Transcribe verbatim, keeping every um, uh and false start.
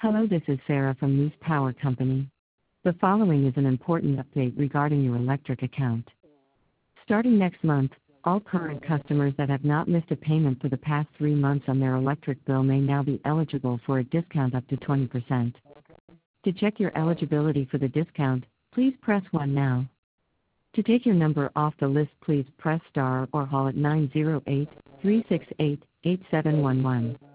Hello, this is Sarah from News Power Company. The following is an important update regarding your electric account. Starting next month, all current customers that have not missed a payment for the past three months on their electric bill may now be eligible for a discount up to twenty percent. To check your eligibility for the discount, please press one now. To take your number off the list, please press star or call at nine zero eight, three six eight, eight seven one one.